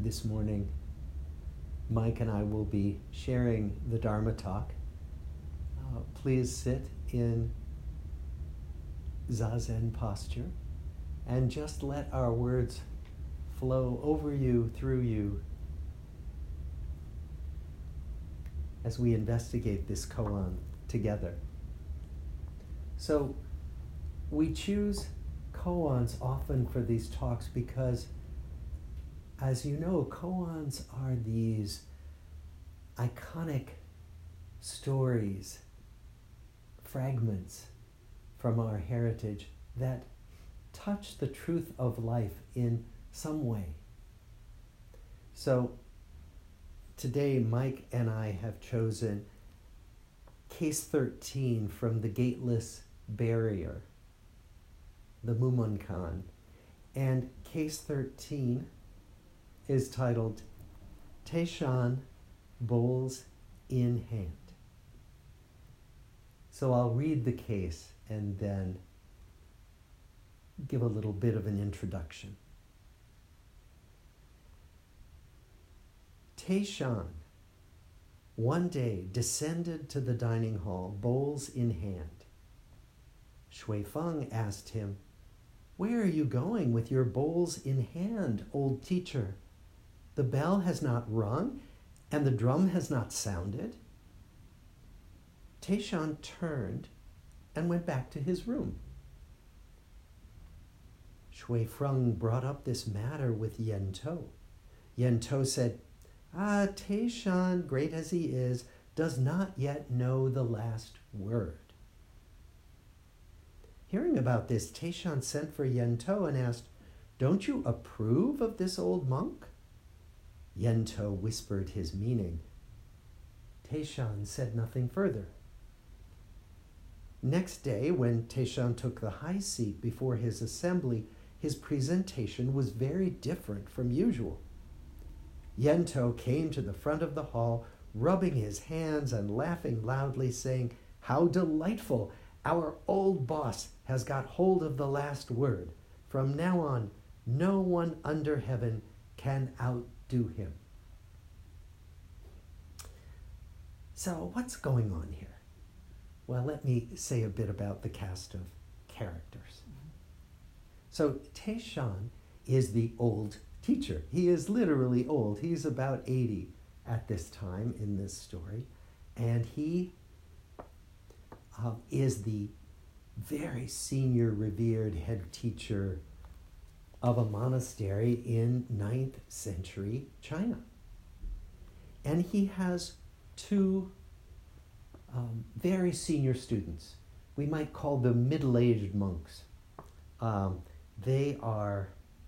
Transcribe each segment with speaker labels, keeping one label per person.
Speaker 1: This morning, Mike and I will be sharing the Dharma talk. Please sit in Zazen posture and just let our words flow over you, through you, as we investigate this koan together. So we choose koans often for these talks because, as you know, koans are these iconic stories, fragments from our heritage that touch the truth of life in some way. So today, Mike and I have chosen Case 13 from The Gateless Barrier, the Mumonkan. And Case 13 is titled Taishan, Bowls in Hand. So I'll read the case and then give a little bit of an introduction. Taishan one day descended to the dining hall, bowls in hand. Shui Feng asked him, "Where are you going with your bowls in hand, old teacher? The bell has not rung and the drum has not sounded." Taishan turned and went back to his room. Shui Feng brought up this matter with Yen To. Yen To said, Taishan, great as he is, does not yet know the last word. Hearing about this, Taishan sent for Yen To and asked, "Don't you approve of this old monk?" Yen To whispered his meaning. Taishan said nothing further. Next day, when Taishan took the high seat before his assembly, his presentation was very different from usual. Yen To came to the front of the hall, rubbing his hands and laughing loudly, saying, "How delightful! Our old boss has got hold of the last word. From now on, no one under heaven can outdo him." So what's going on here? Well, let me say a bit about the cast of characters. So Taishan is the old teacher. He is literally old. He's about 80 at this time in this story. And he is the very senior, revered head teacher of a monastery in 9th century China. And he has two very senior students. We might call them middle-aged monks. They are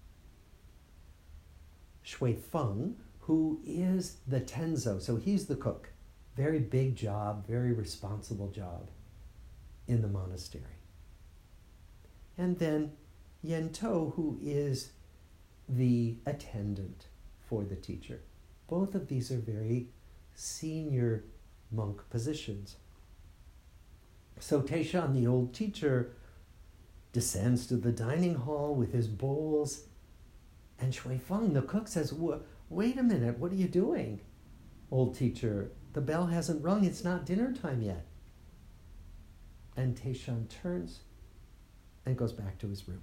Speaker 1: Shui Feng, who is the Tenzo, so he's the cook. Very big job, very responsible job in the monastery. And then Yen To, who is the attendant for the teacher. Both of these are very senior monk positions. So Taishan, the old teacher, descends to the dining hall with his bowls, and Shui Feng, the cook, says, "Wait a minute, what are you doing, old teacher? The bell hasn't rung, it's not dinner time yet." And Taishan turns and goes back to his room.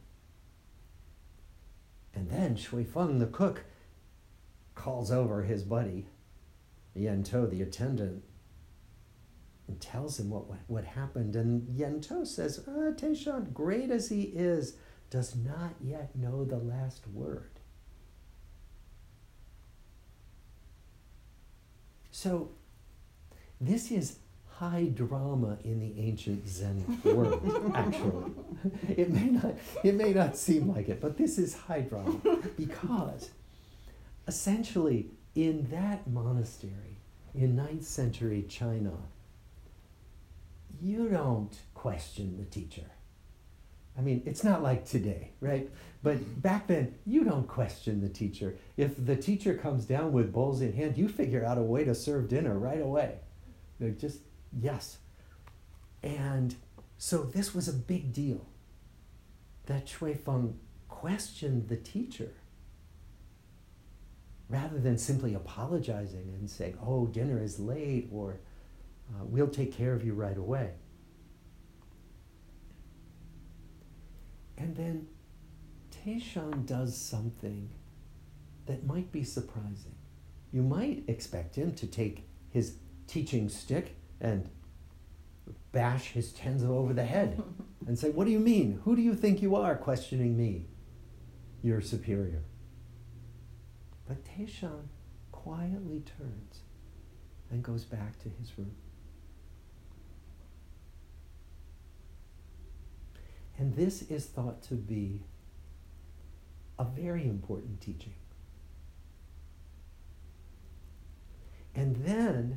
Speaker 1: And then Shui Feng, the cook, calls over his buddy, Yen To, the attendant, and tells him what happened. And Yen To says, Taishan, great as he is, does not yet know the last word. So this is high drama in the ancient Zen world, actually. It may not seem like it, but this is high drama because essentially in that monastery in 9th century China, you don't question the teacher. I mean, it's not like today, right? But back then, you don't question the teacher. If the teacher comes down with bowls in hand, you figure out a way to serve dinner right away. They're just, yes. And so this was a big deal, that Shui Feng questioned the teacher. rather than simply apologizing and saying, oh, dinner is late, or we'll take care of you right away. And then Taishan does something that might be surprising. You might expect him to take his teaching stick and bash his Tenzo over the head and say, what do you mean? Who do you think you are questioning me, your superior? But Taishan quietly turns and goes back to his room. And this is thought to be a very important teaching. And then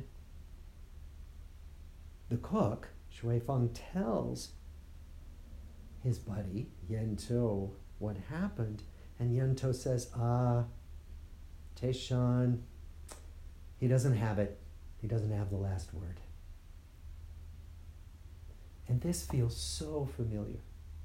Speaker 1: the cook, Shui Feng, tells his buddy, Yento, what happened. And Yento says, Taishan, he doesn't have it. He doesn't have the last word. And this feels so familiar.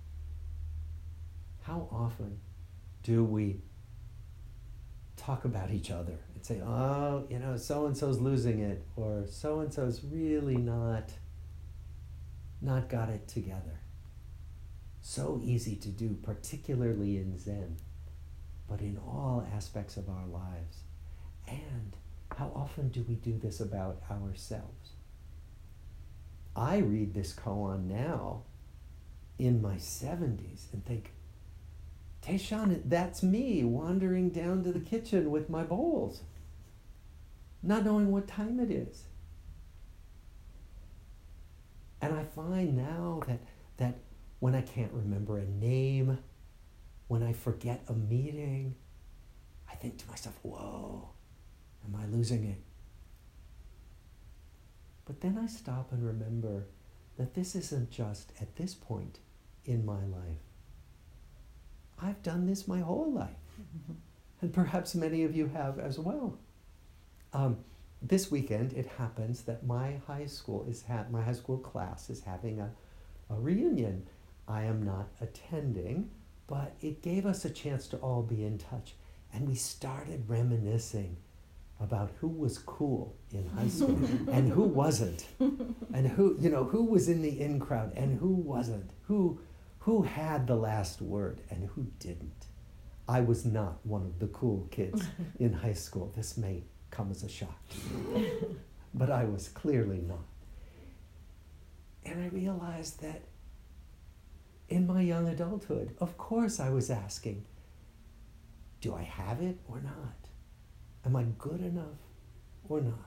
Speaker 1: How often do we talk about each other and say, oh, so-and-so's losing it, or so-and-so's really not got it together. So easy to do, particularly in Zen, but in all aspects of our lives. And how often do we do this about ourselves? I read this koan now in my 70s and think, Taishan, that's me wandering down to the kitchen with my bowls, not knowing what time it is. And I find now that when I can't remember a name, when I forget a meeting, I think to myself, whoa, am I losing it? But then I stop and remember that this isn't just at this point in my life. I've done this my whole life. Mm-hmm. And perhaps many of you have as well. This weekend, it happens that my high school class is having a reunion. I am not attending, but it gave us a chance to all be in touch. And we started reminiscing about who was cool in high school and who wasn't. And who was in the in crowd and who wasn't. Who had the last word and who didn't. I was not one of the cool kids in high school. This may come as a shock to you, but I was clearly not. And I realized that in my young adulthood, of course I was asking, do I have it or not? Am I good enough or not?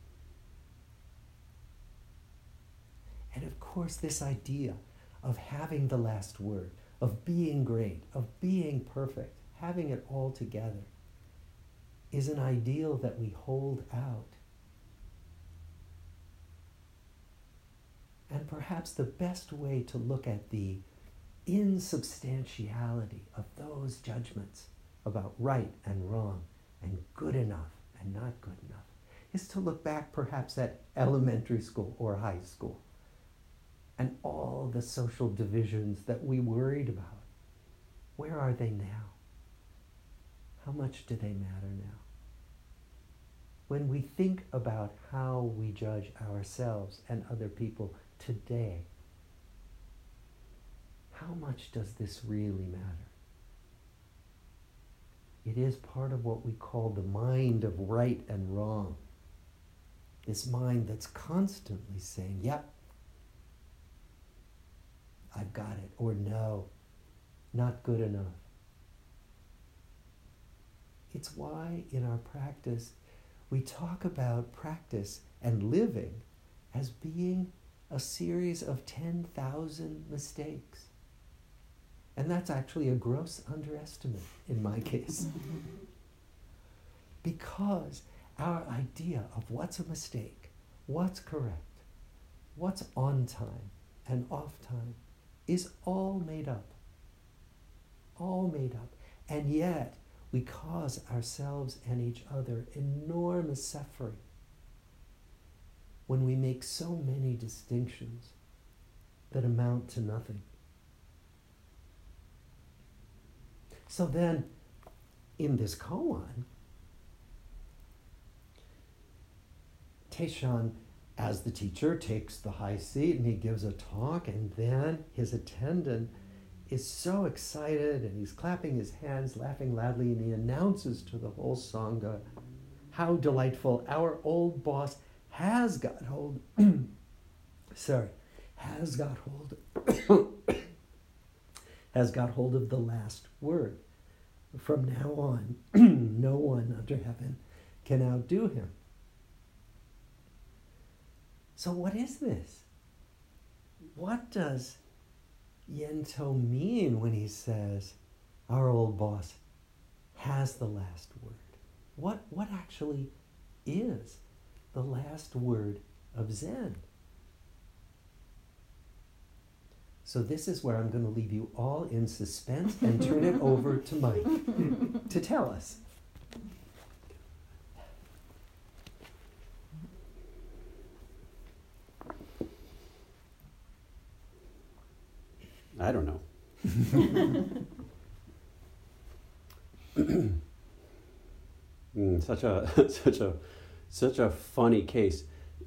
Speaker 1: And of course this idea of having the last word, of being great, of being perfect, having it all together, is an ideal that we hold out. And perhaps the best way to look at the insubstantiality of those judgments about right and wrong and good enough and not good enough is to look back perhaps at elementary school or high school and all the social divisions that we worried about. Where are they now? How much do they matter now? When we think about how we judge ourselves and other people today, how much does this really matter? It is part of what we call the mind of right and wrong. This mind that's constantly saying, yep, I've got it, or no, not good enough. It's why in our practice, we talk about practice and living as being a series of 10,000 mistakes. And that's actually a gross underestimate in my case. Because our idea of what's a mistake, what's correct, what's on time and off time is all made up. All made up. And yet, we cause ourselves and each other enormous suffering when we make so many distinctions that amount to nothing. So then, in this koan, Taishan, as the teacher, takes the high seat and he gives a talk, and then his attendant is so excited and he's clapping his hands, laughing loudly, and he announces to the whole Sangha how delightful our old boss has got hold has got hold of the last word. From now on, no one under heaven can outdo him. So what is this? What does Yento mean when he says our old boss has the last word? What actually is the last word of Zen? So this is where I'm going to leave you all in suspense and turn it over to Mike to tell us.
Speaker 2: I don't know. Such a funny case.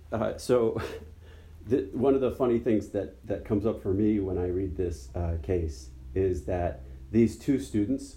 Speaker 2: One of the funny things that comes up for me when I read this case is that these two students,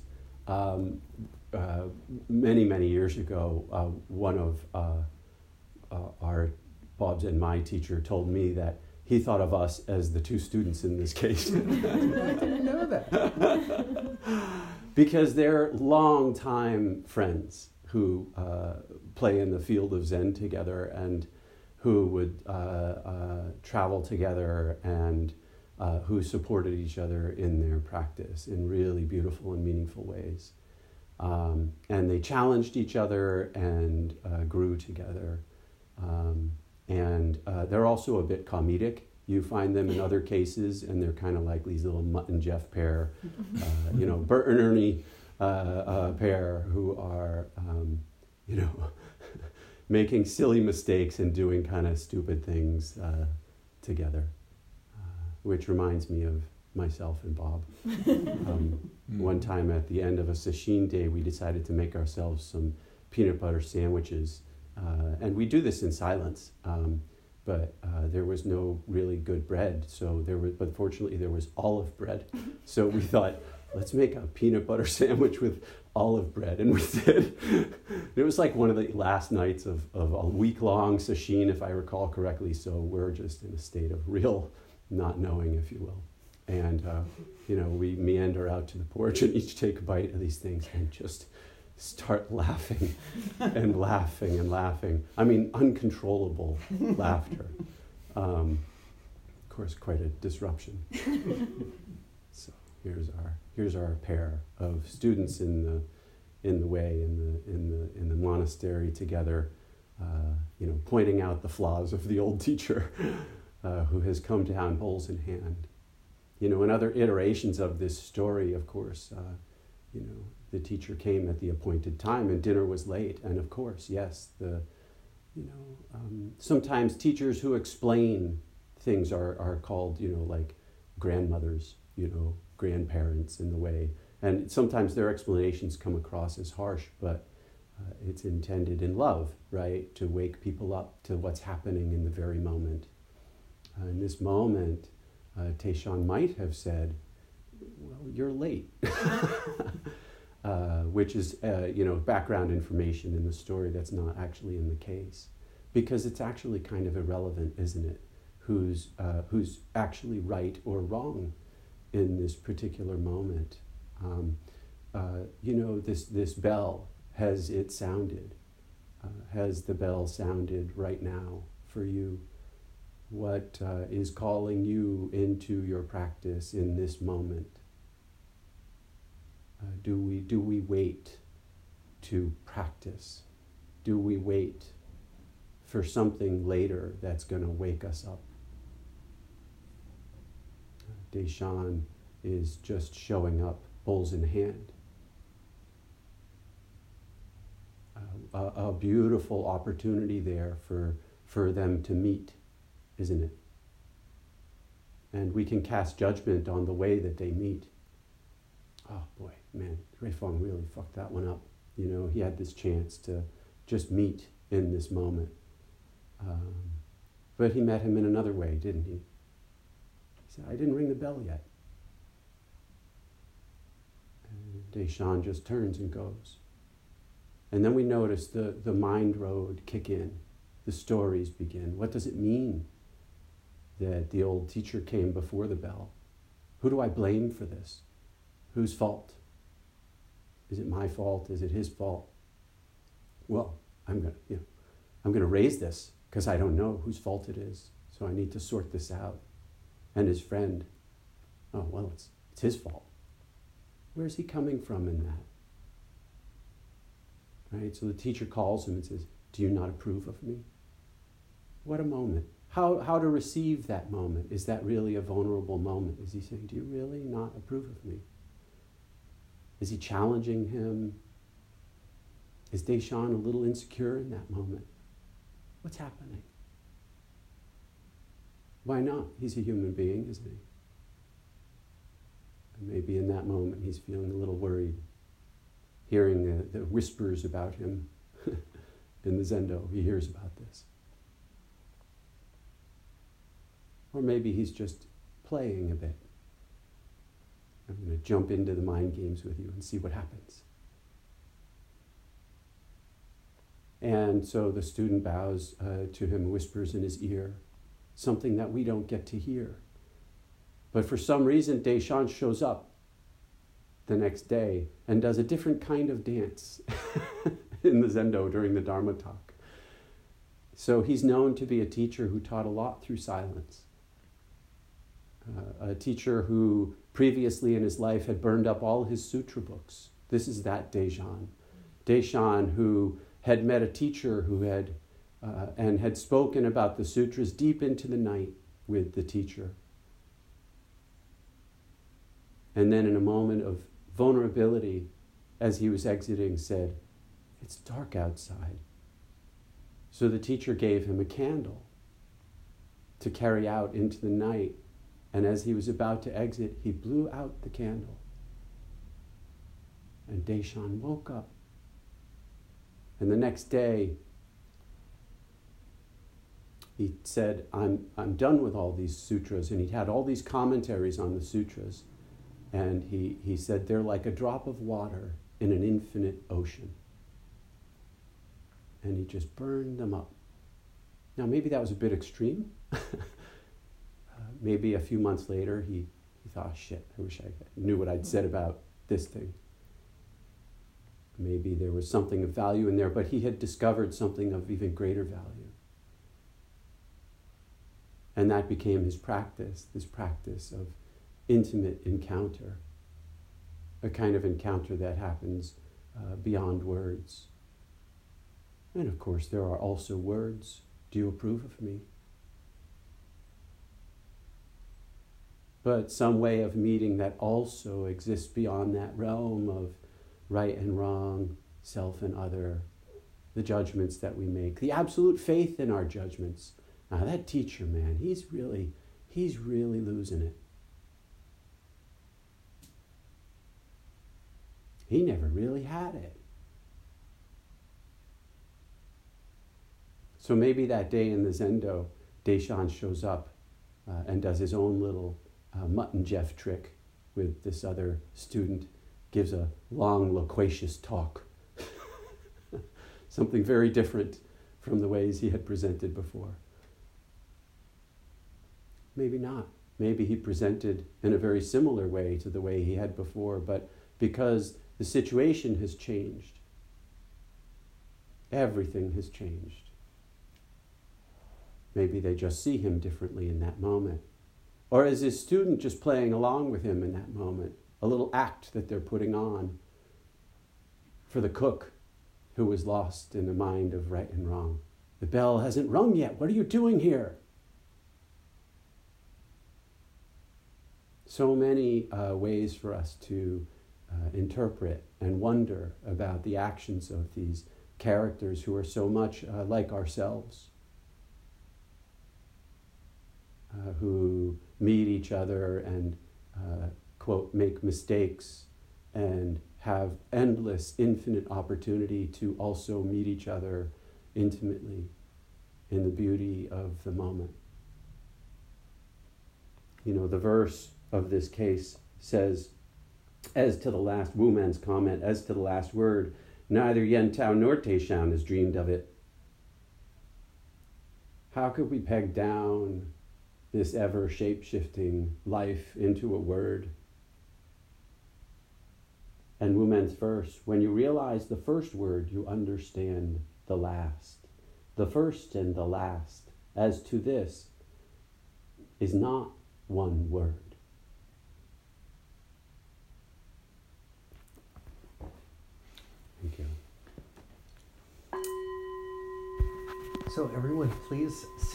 Speaker 2: many years ago, one of our Bob's and my teacher told me that he thought of us as the two students in this case.
Speaker 1: I didn't know that.
Speaker 2: Because they're longtime friends who play in the field of Zen together and who would travel together and who supported each other in their practice in really beautiful and meaningful ways. And they challenged each other and grew together. And they're also a bit comedic. You find them in other cases, and they're kind of like these little Mutt and Jeff pair, Bert and Ernie pair who are, making silly mistakes and doing kind of stupid things together, which reminds me of myself and Bob. One time at the end of a sesshin day, we decided to make ourselves some peanut butter sandwiches. And we do this in silence, but there was no really good bread. But fortunately there was olive bread. So we thought, let's make a peanut butter sandwich with olive bread. And we did. It was like one of the last nights of a week-long sesshin, if I recall correctly. So we're just in a state of real not knowing, if you will. And, we meander out to the porch and each take a bite of these things and just start laughing and laughing and laughing. I mean, uncontrollable laughter. Of course, quite a disruption. So here's our pair of students in the way in the monastery together, pointing out the flaws of the old teacher who has come down bowls in hand. In other iterations of this story, of course, the teacher came at the appointed time and dinner was late. And of course, yes, sometimes teachers who explain things are called, like grandmothers, grandparents in the way. And sometimes their explanations come across as harsh, but it's intended in love, right? To wake people up to what's happening in the very moment. In this moment, Taishan might have said, well, you're late. Which is, background information in the story that's not actually in the case. Because it's actually kind of irrelevant, isn't it? Who's actually right or wrong in this particular moment. This bell, has it sounded? Has the bell sounded right now for you? What is calling you into your practice in this moment? Do we wait to practice? Do we wait for something later that's going to wake us up? Deshan is just showing up, bowls in hand. A beautiful opportunity there for them to meet, isn't it? And we can cast judgment on the way that they meet. Oh boy, man, Ray Fong really fucked that one up. He had this chance to just meet in this moment. But he met him in another way, didn't he? He said, I didn't ring the bell yet. And Deshan just turns and goes. And then we notice the mind road kick in. The stories begin. What does it mean that the old teacher came before the bell? Who do I blame for this? Whose fault? Is it my fault? Is it his fault? Well, I'm going to raise this because I don't know whose fault it is. So I need to sort this out. And his friend, oh, well, it's his fault. Where's he coming from in that? Right? So the teacher calls him and says, do you not approve of me? What a moment. How to receive that moment? Is that really a vulnerable moment? Is he saying, do you really not approve of me? Is he challenging him? Is Deshan a little insecure in that moment? What's happening? Why not? He's a human being, isn't he? And maybe in that moment he's feeling a little worried, hearing the whispers about him in the Zendo. He hears about this. Or maybe he's just playing a bit. I'm going to jump into the mind games with you and see what happens. And so the student bows to him, whispers in his ear, something that we don't get to hear. But for some reason, Deshan shows up the next day and does a different kind of dance in the Zendo during the Dharma talk. So he's known to be a teacher who taught a lot through silence. A teacher who previously in his life had burned up all his sutra books. This is that Deshan. Deshan who had met a teacher who had spoken about the sutras deep into the night with the teacher. And then in a moment of vulnerability, as he was exiting, said, it's dark outside. So the teacher gave him a candle to carry out into the night. And as he was about to exit, he blew out the candle. And Deshan woke up. And the next day, he said, I'm done with all these sutras. And he had all these commentaries on the sutras. And he said, they're like a drop of water in an infinite ocean. And he just burned them up. Now, maybe that was a bit extreme. Maybe a few months later, he thought, shit, I wish I knew what I'd said about this thing. Maybe there was something of value in there, but he had discovered something of even greater value. And that became his practice, this practice of intimate encounter, a kind of encounter that happens beyond words. And of course, there are also words. Do you approve of me? But some way of meeting that also exists beyond that realm of right and wrong, self and other, the judgments that we make, the absolute faith in our judgments. Now that teacher, man, he's really losing it. He never really had it. So maybe that day in the Zendo, Deshan shows up and does his own little Mutton Jeff trick with this other student, gives a long, loquacious talk. Something very different from the ways he had presented before. Maybe not. Maybe he presented in a very similar way to the way he had before, but because the situation has changed, everything has changed. Maybe they just see him differently in that moment. Or is his student just playing along with him in that moment? A little act that they're putting on for the cook who was lost in the mind of right and wrong. The bell hasn't rung yet. What are you doing here? So many ways for us to interpret and wonder about the actions of these characters who are so much like ourselves, who meet each other and, quote, make mistakes and have endless, infinite opportunity to also meet each other intimately. in the beauty of the moment. You know, the verse of this case says, as to the last, Wu Man's comment, as to the last word, neither Yen Tao nor Tei Shan has dreamed of it. How could we peg down this ever shape-shifting life into a word? And Wu Man's verse, when you realize the first word, you understand the last. The first and the last, as to this, is not one word. Thank you.
Speaker 1: So everyone, please